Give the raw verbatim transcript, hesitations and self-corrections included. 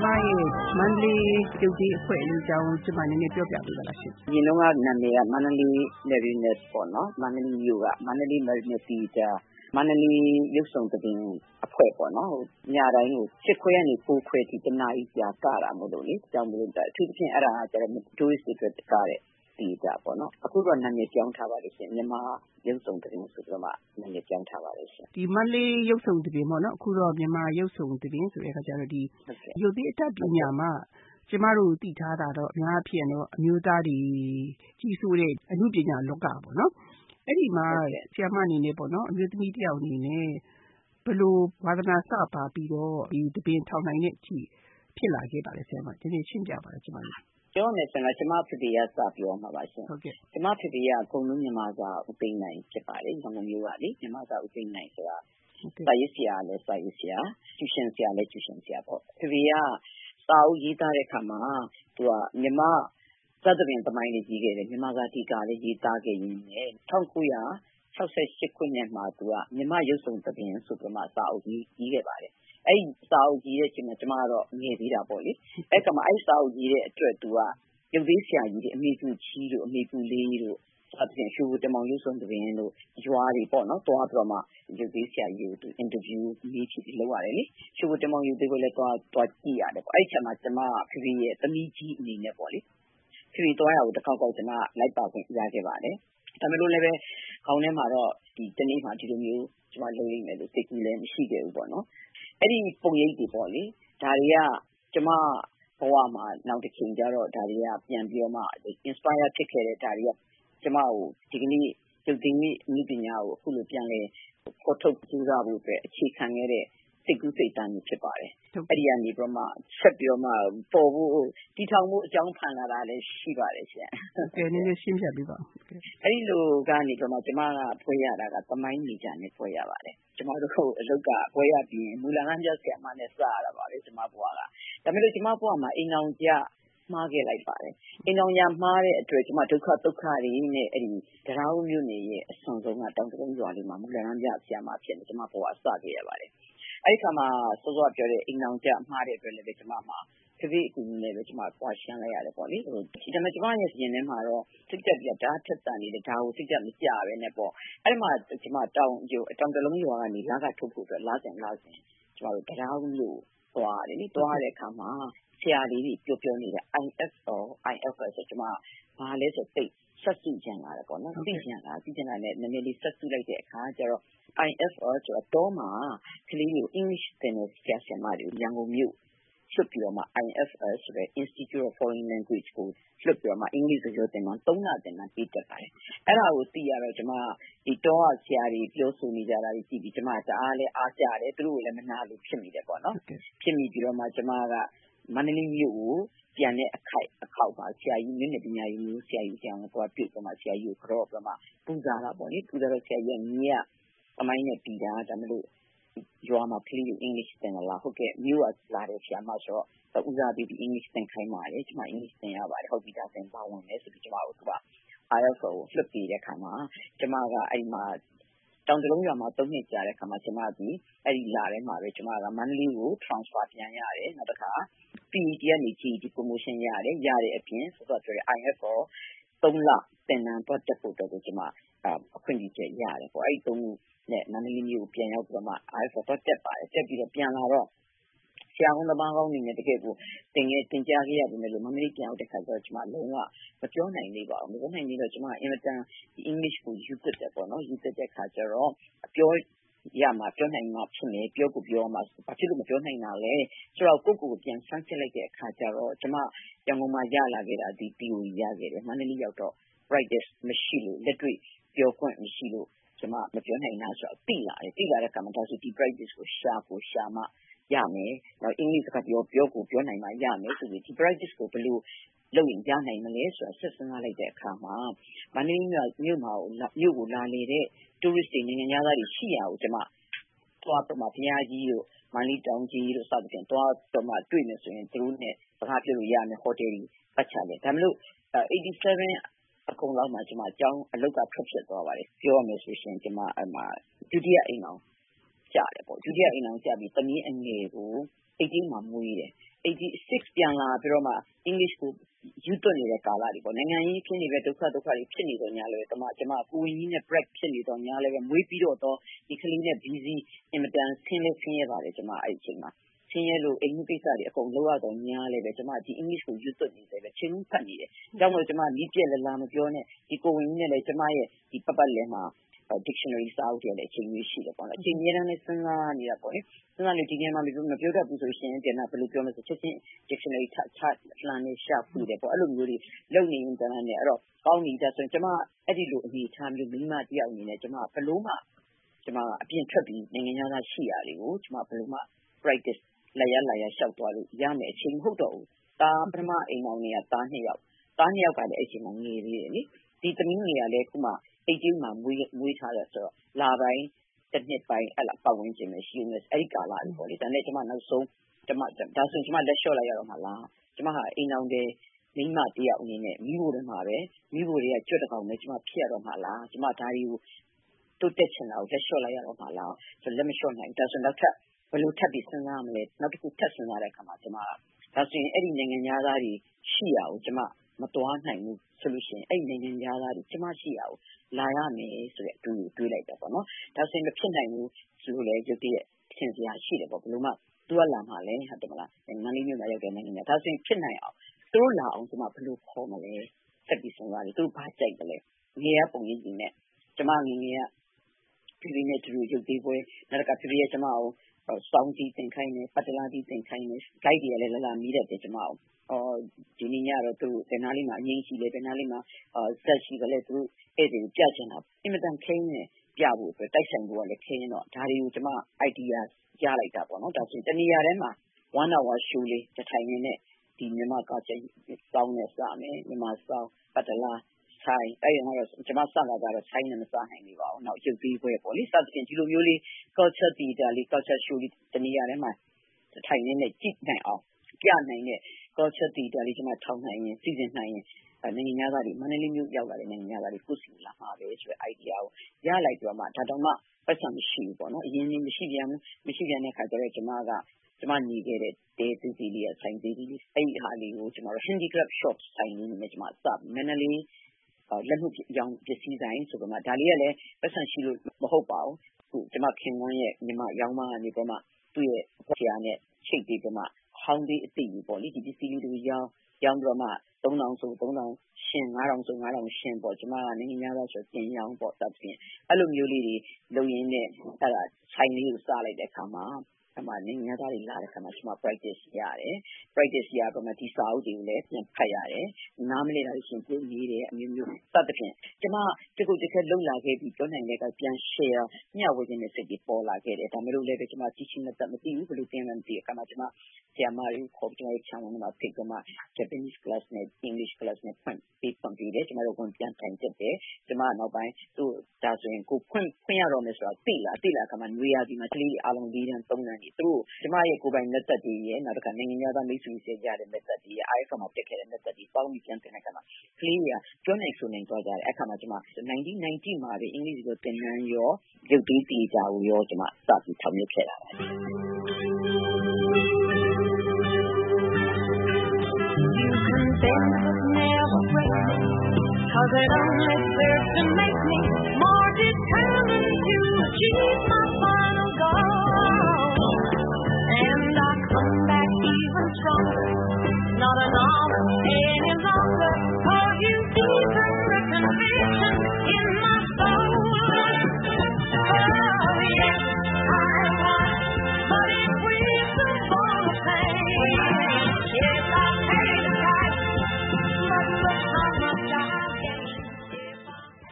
ရဲ့မန္တလေးပြုတ်ကြီးအဖွဲ့အကြောင်းကျမနည်းနည်းပြောပြပေးပါလားရှင်။ဒီတော့ကနာမည်ကမန္တလေး Marinette ပေါ့နော်။မန္တလေးမြို့ကမန္တလေး Marinette Theater မန္တလေးရုပ်ဆောင်သဘင်အဖွဲ့ပေါ့နော်။ညတိုင်းကိုရှစ်ခွဲကနေကိုးခွဲထိတစ်နာရီကြာကတာမို့လို့လေ။ကြောင့်မလို့အထူးသဖြင့်အဲ့ဒါကကျတော့ tourist တွေအတွက်ကတဲ့theater ပေါ့နော်။အခုတော့နာမည်ပြောင်းထားပါလိမ့်ရှင်။မြန်မာရုပ်ဆောင်သဘင်ဆိုတော့မှနာမည်ပြောင်းထားပါလိမ့်ရှင်။ဒီမန္တလေးရုပ်ဆောင်သဘင်ပေါ့နော်။အခုတော့မြန်မာရုပ်ဆောင်သဘင်ဆိုတဲ့အခါကျတော့ဒီရုပ်သီးအတတ်ပညာမှာကျမတို့သိထားတာတော့အများဖြစ်တော့အမျိုးသားတွေကြီးစိုးတဲ့အမှုပညာလောကပေါ့နော်။အဲ့ဒီမှာဆရာမအနေနဲ့ပေါ့နော်အမျိုးသမီးတယောက်အနေနဲ့ဘယ်လိုဝါသနာစပါပြီးတော့ဒီသဘင်ထောင်နိုင်တဲ့အထိဖြစ်လာခဲ့ပါလဲဆရာမ။ဒီနေ့ရှင်းပြပါလားကျမတို့ပြောမယ်ဆိုတော့ကျမဖေဖေရစပြောမှာပါရှင်ဟုတ်ကဲ့ကျမဖေဖေကဂုံလုံးမြန်မာစာဥပိန်နိုင်ဖြစ်ပါတယ်ရန်ကုန်မြို့ကလေမြန်မာစာဥပိန်နိုင်ဆိုတာစာရေးဆရာလည်းစာရေးဆရာကျူရှင်ဆရာလည်းကျူရှင်ဆရာပေါ့ဖေဖေကစာအုပ်ရေးသားတဲ့အခါမှာသူကမြန်မာသတ္တပင်သမိုင်းလေးကြီးခဲ့တယ်မြန်မာစာတီကာလေးရေးသားခဲ့ရင်းနဲ့၁၉၆၈ခုနှစ်မှာသူကမြန်မာရုပ်ဆောင်သဘင်ဆိုပြီးမှစာအုပ်ကြီးရေးခဲ့ပါတယ်အဲ့ဒီစာအုပ်ကြီးရဲ့အချိန်မှာကျမကတော့ငယ်သေးတာပေါ့လေအဲ့ကမှအဲ့စာအုပ်ကြီးရဲ့အတွက်သူကရုပ်သေးဆရာကြီးတွေအမေစုချီတို့အမေပူလေးတို့စသဖြင့်ရှူတမောင်ရုပ်ဆောင်သဘင်တို့ရွာတွေပေါ့နော်တွားပြီးတော့မှရုပ်သေးဆရာကြီးကိုသူအင်တာဗျူးမေးဖြေလုပ်ရတယ်လေရှူတမောင်ရုပ်သေးကိုလည်းတွားတွားကြည့်ရတယ်ပေါ့အဲ့ဒီချိန်မှာကျမဖေဖေရဲ့သမီးကြီးအနေနဲ့ပေါ့လေဖေဖေတွားရကိုတစ်ခေါက်ခေါက်ကျမလိုက်ပါခွင့်ရခဲ့ပါတယ်ဒါပေမဲ့လို့လည်းပဲခေါင်းထဲမှာတော့ဒီတနေ့မှဒီလိုမျိုးကျမလုပ်လိမ့်မယ်လို့စိတ်ကူးလည်းမရှိခဲ့ဘူးပေါ့နော်အဲ့ဒီပုံရိပ်တွေပေါ့လေဒါတွေကကျမဘဝမှာနောက်တစ်ချိန်ကျတော့ဒါတွေကပြန်ပြီးတော့မှ inspire ဖြစ်ခဲ့တဲ့ဒါတွေကကျမကိုဒီကနေ့ရုပ်သိမ်းအမှုပညာကိုအခုလိုပြန်လဲဖော်ထုတ်ကြိုးစားဖို့အတွက်အခြေခံခဲ့တဲ့စိတ်ကူးစိတ်တမ်းမျိုးဖြစ်ပါတယ်အဲ့ဒီကနေပြီးတော့မှဆက်ပြီးတော့မှပေါ်ဖို့တည်ထောင်မှုအကြောင်းဖန်လာတာလည်းရှိပါတယ်ရှင်ဟုတ်ကဲ့နည်းနည်းရှင်းပြပေးပါဦးအဲ့ဒီလိုကနေပြီးတော့မှကျမကဖွဲရတာကသမိုင်းနေကြနဲ့ဖွဲရပါတယ်ကျမတို့အလုပ်ကဖွဲရပြီးမူလကန်းပြဆရာမနဲ့စရတာပါလေကျမဘွားကဒါပေမဲ့ကျမဘွားမှာအိမ်အောင်ကြမှားခဲ့လိုက်ပါတယ်အိမ်အောင်ကြမှားတဲ့အတွက်ကျမဒုက္ခဒုက္ခတွေနဲ့အဲ့ဒီတရားဦးမြို့နယ်ရဲ့အဆွန်ဆုံးကတောင်တုံးရွာလေးမှာမူလကန်းပြဆရာမဖြစ်နေကျမဘွားစခဲ့ရပါတယ်အဲ့ဒီခါမှာစောစောပြောတဲ့အိမ်အောင်ကြမှားတဲ့အတွက်လည်းကျမမှာဖေဖေအကူအညီနဲ့ပဲကျမပွားရှင်းလိုက်ရတယ်ပေါ့လေဟိုဒီမှာကျမရဲ့ရင်ထဲမှာတော့စိတ်တက်ပြဓာတ်ထက်တန်နေတဲ့ဓာတ်ကိုစိတ်တက်မကြပဲနဲ့ပေါ့အဲ့ဒီမှာကျမတောင်ကျိုတောင်တလုံးရွာကနေလာကထုတ်ဖို့အတွက်လာစဉ်လာစဉ်ကျမတို့တရားဦးလို့သွားတယ်လေသွားတဲ့အခါမှာဆရာလေးတွေပြောပြောနေတဲ့ I F L I F L ဆိုကျမဘာလဲဆိုသိဆက်စုကြံလာတယ်ပေါ့နော်သိကြံလာသိကြံလာနဲ့နည်းနည်းလေးဆက်စုလိုက်တဲ့အခါကျတော့ I F L ဆိုတော့မှာကလေးမျိုး English သင်တဲ့ဆရာဆရာမတွေရန်ကုန်မြို့လွှတ်ပြီးတော့မှ I F L ဆိုတဲ့ Institute of Foreign Language ကိုလွှတ်ပြီးတော့မှအင်္ဂလိပ်စကားသင်မှာသုံးလသင်တာပြီးတက်ပါတယ်အဲ့ဒါကိုသိရတော့ကျမဒီတော့ဆရာတွေပြောဆိုနေကြတာတွေကြည့်ပြီးကျမတအားလဲအားကြတယ်သူတို့ကိုလည်းမနာလို့ဖြစ်မိတယ်ပေါ့နော်ဖြစ်မိပြီးတော့မှကျမကမန္တလေးမြို့ကိုပြန်တဲ့အခိုက်အခေါက်ပါဆရာကြီးမျက်နှာပညာရေးမျိုးဆရာကြီးကြောင်းကိုတွေ့ပြီးမှဆရာကြီးကိုကြော့ပြီးမှပူဇာတာပေါ့လေပူဇာတော့ဆရာကြီးကမြတ်အမိုင်းနဲ့ပြီးတာဒါမှမဟုတ်ရွာမှာကလေးကို English သင်လာဟုတ်ကဲ့မြို့ကလာတဲ့ဆရာမဆိုတော့ဦးစားပေးပြီး English သင်ခိုင်းပါတယ်ကျမ English သင်ရပါတယ်ဟုတ်ပြီဒါသင်ပါဝင်မယ်ဆိုပြီးကျမတို့က I F L ကိုလွှတ်ပြီးတဲ့အခါမှာကျမကအဲ့မှာတောင်တလုံးရွာမှာသုံးနှစ်ကြာတဲ့အခါမှာကျမဒီအဲ့ဒီလာထဲမှာပဲကျမကမန္တလေးကို transfer ပြန်ရတယ်နောက်တစ်ခါ P E T ကနေ G E T promotion ရတယ်ရတဲ့အပြင်ဆိုတော့ပြောရ I F L သုံးလသင်တန်းတော့တက်ဖို့တော့ကျမအခွင့်အရေးချက်ရတယ်ပေါ့အဲ့ဒီသုံးနဲ့မန္တလေးမြို့ကိုပြန်ရောက်ပြီးတော့မှ I F L တော့တက်ပါတယ်တက်ပြီးတော့ပြန်လာတော့ဆရာဝန်သမားကောင်းနေနဲ့တကယ်ကိုတင်ငယ်တင်ကြားခဲ့ရတယ်လို့မန္တလေးပြန်ရောက်တဲ့ခါကျတော့ကျမလုံးဝမပြောနိုင်သေးပါဘူးမပြောနိုင်သေးတော့ကျမအင်မတန်ဒီ English ကိုယူသစ်တယ်ပေါ့နော်ယူသစ်တဲ့ခါကျတော့ပြောရမှာပြောနိုင်မှာဖြစ်နေပြောကိုပြောမှာဘာဖြစ်လို့မပြောနိုင်တာလဲဆိုတော့ကိုယ့်ကိုယ်ပြန်ဆန်းစစ်လိုက်တဲ့အခါကျတော့ကျမရန်ကုန်မှာရလာခဲ့တာဒီ P O E ရခဲ့တယ်မန္တလေးရောက်တော့ practice မရှိလို့လက်တွေ့ပြောခွင့်မရှိလို့ကျမမပြောနိုင်တာဆိုတော့သိလာတယ်သိလာတဲ့အခါမှာဒါဆိုဒီ practice ကိုရှာကိုရှာမှရမယ်နောက်အင်္ဂလိပ်စကားပြောပြောကိုပြောနိုင်မှရမယ်ဆိုပြီးဒီ practice ကိုဘယ်လိုလုပ်ရင်ရနိုင်မလဲဆိုတာဆက်စမ်းလိုက်တဲ့အခါမှာမန္တလေးမြို့မှာမြို့ကိုလာနေတဲ့ tourist တွေနိုင်ငံသားတွေရှိရအောင်ကျမသွားတော့မှဘုရားကြီးတို့မန္တလေးတောင်ကြီးတို့စသဖြင့်သွားတော့မှတွေ့နေဆိုရင်သူတို့နဲ့စကားပြောလို့ရမယ်ဟိုတယ်ကြီးပတ်ချတယ်ဒါမှမဟုတ်eighty-sevenအကုန်လောက်မှာကျမအကြောင်းအလုတ်ကထွက်ဖြစ်သွားပါတယ်ပြောရမယ်ဆိုရှင်ကျမအမှဒုတိယအိမ်အောင်ကြတယ်ပေါ့ဒုတိယအိမ်အောင်ကြပြီးတမီးအငယ်ကိုeighteenမှာမွေးတယ် eighty-six ပြန်လာပြီးတော့မှ English ကိုယူသွတ်နေတဲ့ကာလတွေပေါ့နိုင်ငံရေးဖြစ်နေတဲ့ဒုက္ခဒုက္ခတွေဖြစ်နေတော့ညာလည်းကျမကျမကိုဝင်ကြီးနဲ့ break ဖြစ်နေတော့ညာလည်းပဲမွေးပြီးတော့တော့ဒီကလေးနဲ့ busy အင်မတန်ဆင်းလဲဆင်းရဲပါတယ်ကျမအဲ့ဒီအချိန်မှာဆင်းရဲလို့အိမ်မှုကိစ္စတွေအကုန်လုံးရတော့ညာလည်းပဲကျမဒီ English ကိုယူသွတ်နေတယ်ပဲချင်းဖတ်နေတယ်ကြောင့်မို့ကျမနီးပြက်လလာမပြောနဲ့ဒီကိုဝင်ကြီးနဲ့လည်းကျမရဲ့ဒီပတ်ပတ်လည်မှာdictionary စာအုပ်တွေလည်းအချိန်ကြီးရှိတယ်ပေါ့နော်အချိန်ကြီးတန်းနဲ့စဉ်းစားနေတာပေါ့လေစဉ်းစားလို့ဒီနေ့မှမပြောမပြောတတ်ဘူးဆိုရှင်ပြန်လာဘယ်လိုပြောမလဲဆိုချက်ချင်း dictionary ထချလှမ်းနေရှာဖွေတယ်ပေါ့အဲ့လိုမျိုးတွေလုပ်နေရင်တန်းနဲ့အဲ့တော့ကောင်းနေတာဆိုရင်ကျမအဲ့ဒီလိုအနေထားမျိုးမိမတယောက်အနေနဲ့ကျမဘယ်လိုမှကျမအပြင်ထွက်ပြီးနိုင်ငံသားရှိရလေကိုကျမဘယ်လိုမှ practice လာရလာရရှောက်သွားလို့ရမယ်အချိန်မဟုတ်တော့ဘူးဒါပထမအိမ်အောင်နေတာတားနှစ်ယောက်တားနှစ်ယောက်ကလည်းအဲ့ချိန်မှာငယ်သေးတယ်လေဒီသမီးငယ်ကလည်းခုမှeighteenမှာမွေးမွေးထားတယ်ဆိုတော့လာပိုင်းတစ်နှစ်ပိုင်းအဲ့လားပတ်ဝန်းကျင်ပဲရှိနေအဲ့ဒီကာလလေးပေါ့လေဒါနဲ့ကျမနောက်ဆုံးကျမဒါဆိုကျမလက်လျှော့လိုက်ရတော့မှလားကျမဟာအိမ်အောင်တဲ့မိမတယောက်အနေနဲ့မိဖို့တည်းမှာပဲမိဖို့တွေကကြွတ်တကောင်နဲ့ကျမဖြစ်ရတော့မှလားကျမဒါတွေကိုတိုးတက်ချင်တာကိုလက်လျှော့လိုက်ရတော့မှလားဆိုလက်မလျှော့နိုင်ဒါဆိုတော့ထပ်ဘယ်လိုထပ်ပြီးစဉ်းစားမလဲနောက်တစ်ခုထပ်စဉ်းစားတဲ့အခါမှာကျမကဒါဆိုရင်အဲ့ဒီနိုင်ငံသားတွေရှိရအောင်ကျမမသွားနိုင်ဘူးဆိုလို့ရှိရင်အဲ့နိုင်ငံသားတွေကျမရှိရအောင်လာရမယ်ဆိုတဲ့အတူတွေးလိုက်တာပေါ့နော်ဒါဆိုရင်မဖြစ်နိုင်ဘူးဆိုလို့လည်းရုပ်တရက်ထင်စရာရှိတယ်ပေါ့ဘယ်လိုမှသူကလာမှလည်းဟုတ်တယ်မလားမန္တလေးမြို့မှာရောက်တဲ့နိုင်ငံသားဒါဆိုရင်ဖြစ်နိုင်အောင်သူတို့လာအောင်ကျမဘယ်လိုခေါ်မလဲဆက်ပြီးစဉ်းစားတယ်သူတို့ဘာကြိုက်တယ်လဲငယ်ရပုံရင်းကြီးနဲ့ကျမငယ်ငယ်ကပြည်နဲ့တူရုပ်သေးပွဲနောက်ကပြည်ရဲ့ကျမအောင်စောင်းတီးတင်ခိုင်းနေပတ်တလားတီးတင်ခိုင်းနေ guide တွေလည်းလာလာမီးတယ်ကျမအောင်အော်ဒီနေ့ညတော့သူဘယ်နားလေးမှာအငိမ့်ရှိလဲဘယ်နားလေးမှာဆက်ရှိတယ်လဲသူအဲ့ဒီပြချင်တာအင်မတန်ခင်းနေပြဖို့အတွက်တိုက်ဆိုင်ဖို့ကလည်းခင်းတော့ဒါတွေကိုကျမ idea ကြားလိုက်တာပေါ့နော်ဒါဆိုတနေရာထဲမှာ one hour show လေးတစ်ထိုင်နေနဲ့ဒီမြန်မာကကျစောင်းနေစမယ်မြန်မာစောင်းပတ်တလားဆိုင်အဲ့ဒီကတော့ကျမစတာကတော့ဆိုင်နဲ့မစနိုင်နေပါဘူးနောက်ရုပ်သေးပွဲပေါ့လေစသဖြင့်ဒီလိုမျိုးလေး culture theater လေး culture show လေးတနေရာထဲမှာတစ်ထိုင်နေနဲ့ကြည့်နိုင်အောင်ပြနိုင်တဲ့ culture theater လေးကျမထောင်နိုင်ရင်စီစဉ်နိုင်ရင်နိုင်ငံသားတွေမန္တလေးမြို့ရောက်လာတဲ့နိုင်ငံသားတွေကိုစီလာမှာပဲဆိုတဲ့ idea ကိုရလိုက်တော့မှဒါတော့မှပတ်စံမရှိဘူးပေါ့နော်အရင်ကမရှိပြန်ဘူးမရှိပြန်တဲ့ခါကျတော့ကျမကကျမညီခဲ့တဲ့တဲတူစီလေးဆိုင်သေးလေးအဲ့ဒီဟာလေးကိုကျမတို့ handicraft shop ဆိုင်လေးနဲ့ကျမစမန္တလေးလက်မှုရောင်ပစ္စည်းဆိုင်ဆိုတော့မှဒါလေးကလည်းပတ်စံရှိလို့မဟုတ်ပါဘူးအခုကျမခင်ဝန်းရဲ့ညီမရောင်းမကနေတော့မှသူ့ရဲ့ဆရာနဲ့ချိတ်ပြီးတော့မှဟောင်းလေးအသိကြီးပေါ့လေဒီပစ္စည်းလေးတွေရောင်းရောင်းတော့မှသုံးထောင်ဆိုသုံးထောင်ရှင်ငါးထောင်ဆိုငါးထောင်ရှင်ပေါ့ကျမကနိုင်ငံသားဆိုပြင်ရောင်းပေါ့စသဖြင့်အဲ့လိုမျိုးလေးတွေလုပ်ရင်းနဲ့အဲ့ဒါဆိုင်လေးကိုစားလိုက်တဲ့အခါမှာအမှနိုင်ငံသားတွေလာတဲ့အခါမှာကျမ practice ရတယ် practice ရတော့မှဒီစာအုပ်တွေကိုလည်းပြန်ဖတ်ရတယ်နားမလည်တာရှင်ပြင်နေတယ်အမျိုးမျိုးစသဖြင့်ကျမတကုတ်တစ်ခါလုံလာခဲ့ပြီးပြောနိုင်တဲ့ကပြန် share မျှဝေခြင်းနဲ့စိတ်ကြီးပေါ်လာခဲ့တယ်ဒါမျိုးလည်းပဲကျမကြည့်ရှင်းမတတ်မသိဘူးဘယ်လိုသင်မှန်းမသိတဲ့အခါမှာကျမဆရာမတွေကိုခေါ်ပြီးတော့ချမ်းဝင်မှာဖိတ်တော့မှ Japanese class နဲ့ English class နဲ့ဖွင့်ပြီးဖွင့်ပြီးတယ်ကျမတို့ကပြန်ထိုင်တက်တယ်ကျမနောက်ပိုင်းသူ့ဒါဆိုရင်ကိုဖွင့်ဖွင့်ရတော့မယ်ဆိုတာသိလားသိလားအခါမှာနွေရာသီမှာကလေးအားလုံး၄တန်း၃တန်းကြီးသူတို့ကျမရဲ့ကိုယ်ပိုင် method တွေရဲ့နောက်တစ်ခါနိုင်ငံသားမိတ်ဆွေတွေရတဲ့ method တွေရဲ့ I F မှာတက်ခဲ့တဲ့ method တွေပေါင်းပြီးပြန်တင်တဲ့အခါမှာကလေးတွေကကျွမ်းနိုင်ဆိုနိုင်သွားကြတယ်အခါမှာကျမnineteen ninetyမှာပဲအင်္ဂလိပ်ကိုသင်တန်းရောရုပ်သေးတီတာကိုရောကျမစပြီးထောင်ရခဲ့တာပါ Cause it only serves to make me